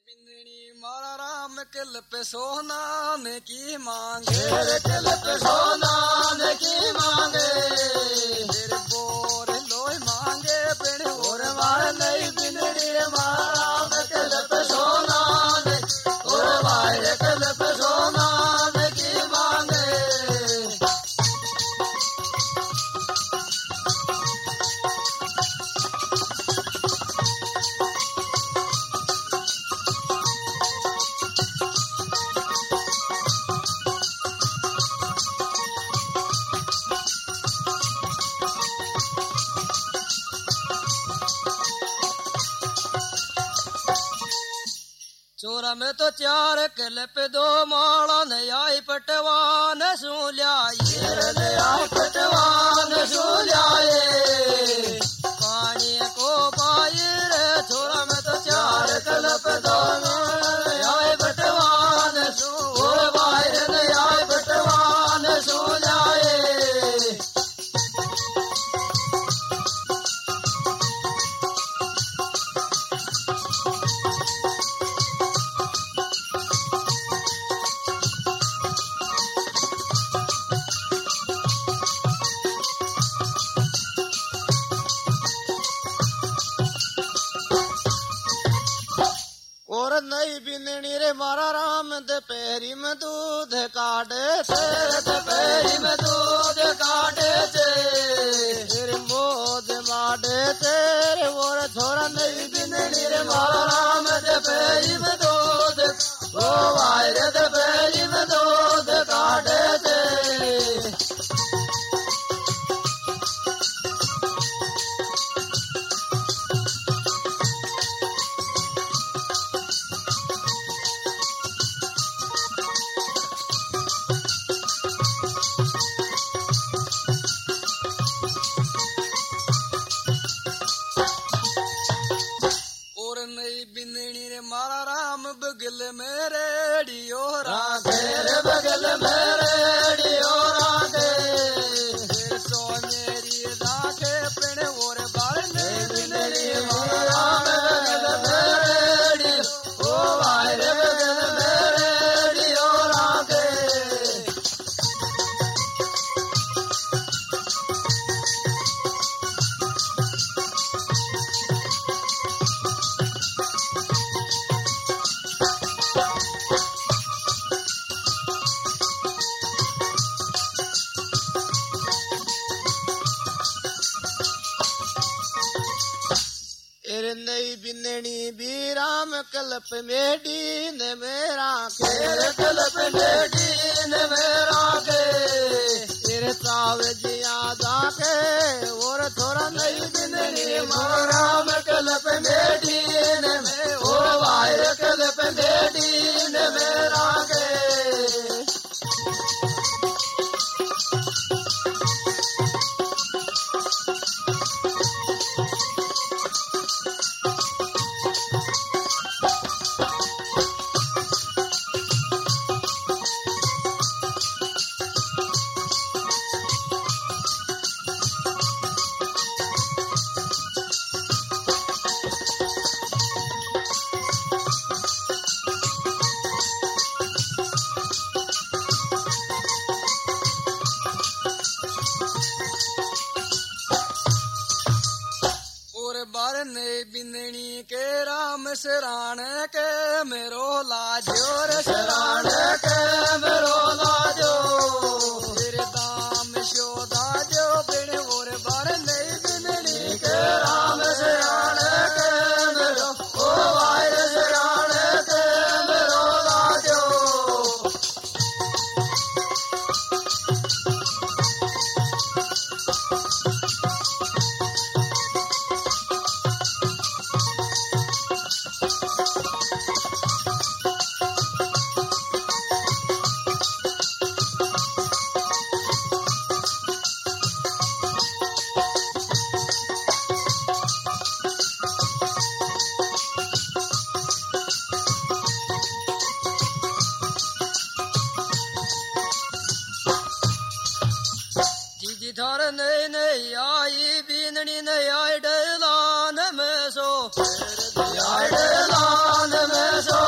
मारा राम किल पे सोना ने की मांगे किल पे सोना ने की मांगे फिर बोर लोई मांगे पिण और मार नहीं बिनड़ी मारा राम किल पे सोना ने और भाई किल पे सोना ने की मांगे चोरा में तो चार किल पे दो माला ने आई पटवान सू ल्याई पटवान सू ल्याए पानी को बाहर चोरा में तो चार किल पे दो आए पटवान सू बाहर ने आए पटवान सू ल्याए नहीं बिननी रे मारा राम दे पैरी में दूध काटे तेरे दे पैरी में दूध काटे तेरे मोद माटे तेरे और छोरा नहीं बिननी रे मारा राम दे पैरी में दूध ओ भाई रे दे पैरी में दूध काटे तेरे मारा राम बगल में रेडियो राधे रे बगल में रेडियो राधे फिर तो मेरी राखे पिण और बाल नहीं बिनड़ी मारा राम बगल में रेडियो ओ भाई रे बगल में रेडियो राधे नहीं बिननी भी राम कल्प मेडी ने मेरा खेर कल्प मेडी ने मेरा के तेरे ताव जिया जाके और थोड़ा नहीं बिननी मारा राम कल्प मेडी ने में ओ भाई कल्प मेडी ने मेरा के बिननी के राम शरण के मेरो लाजो रे शरण के मेरो लाजो फिर दाम शोदा जो बिन और बार नहीं बिननी के राम शरण के मेरो ओ भाई शरण के मेरो लाजो धर नहीं आई बीननी नहीं आई डलान में सो डलान में सो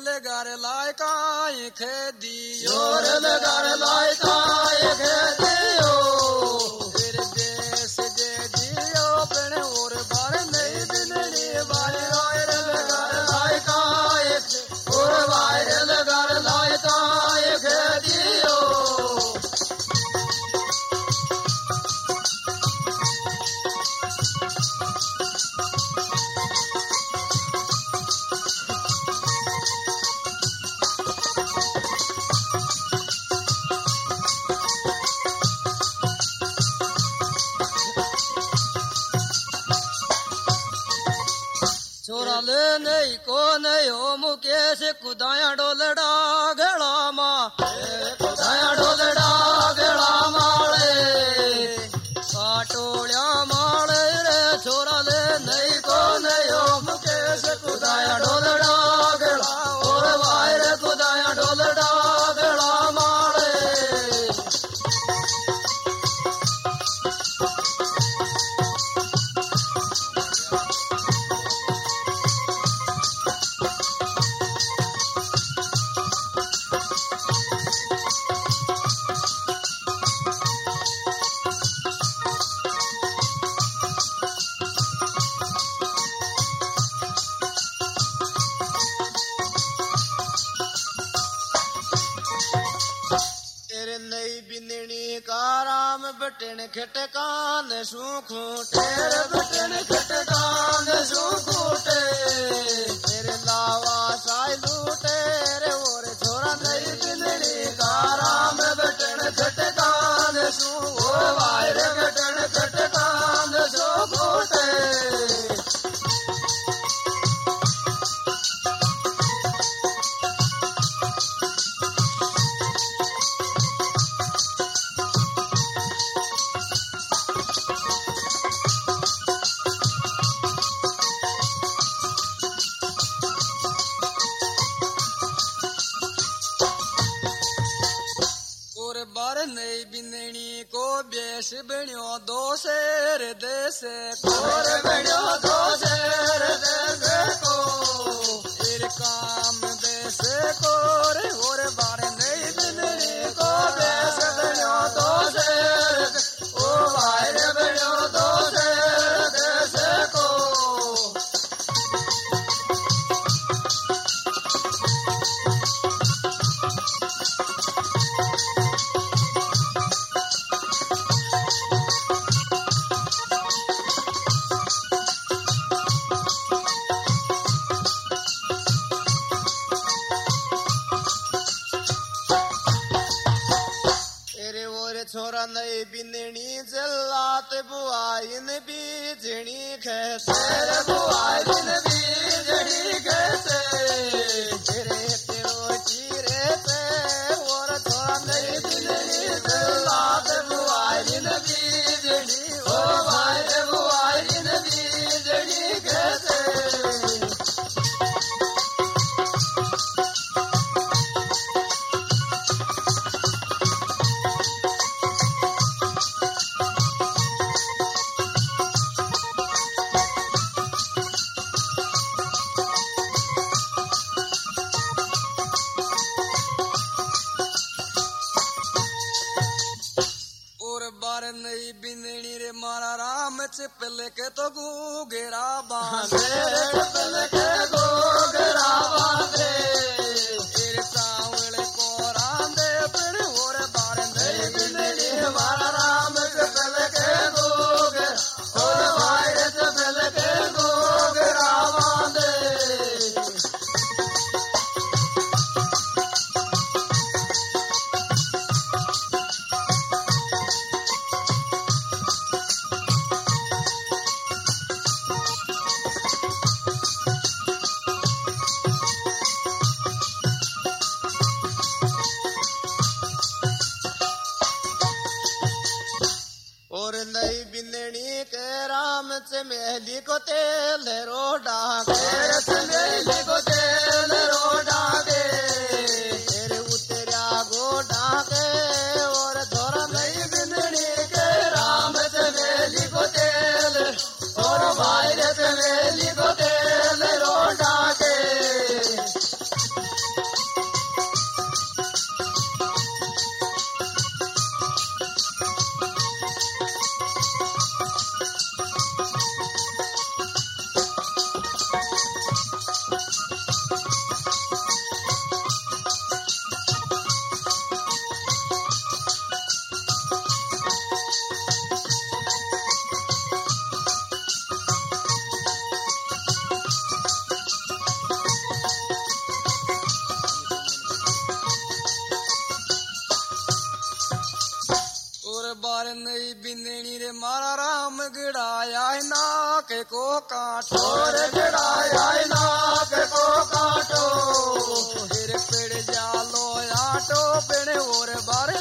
लगर लाय काई खेदियो रे लगर लाय काई खेदियो फिर देश जे जियो पण और बार नहीं बिनड़ी बारी रोए रे लगर लाय काई और बार लगर लाय काई खेदियो छोरा ले नहीं को नहीं हो मुकेश कुदाया डोलड़ा गड़ा माँ कुदाया डोलड़ा गड़ा माले पाटोलिया माले रे छोरा ले नहीं को नहीं हो मुकेश कुदाया डोलड़ा गड़ा और वायर कुदाया डोलड़ा गड़ा माले बटन खटकान सूखूटे बटन खटकान सूखूटे तेरे लावा साई लूटे रे और छोरा नहीं बिनड़ी काराम बटन खटकान सूखो वायर बटन खटकान सूखूटे नहीं बिनड़ी को बेस बण्यो दो शेर देश कोर बण्यो दो शेर देश को फिर काम देश को रे और बार नहीं बिनड़ी को बेस बण्यो दो शेर ओ वायर बण्यो दो शेर देश को छोरा नई बिनड़ी जल्लात बुआइन बीजनी खेसे बुआइन बीजनी खेसे तेरे तेरो चीरे पे और छोरा नई बिनड़ी जल्लात बुआइन बीजनी ओ भाई बुआइन बीजनी खेसे नहीं बिनड़ी रे मारा राम चिपल के तो गुगेरा बांधे चिपल के गुगेरा बांधे फिर चावल को रांधे फिर और बार नहीं बिनड़ी मारा राम चिपल के गुगेरा और भाई चिपल के गुगेरा बांधे चमेली को तेल रोडा चमेली को तेल रोडा के तेरे उतरिया गोडा के और थोड़ा नहीं बिनड़ी के राम चमेली को तेल और भाई चमेली को तेल रोडा के बार नई बिंदेनी रे मारा राम गिड़ाया नाक को काटो और गिड़ाया नाक को काटो फिर पेड़ जालो आटो पेड़ और बार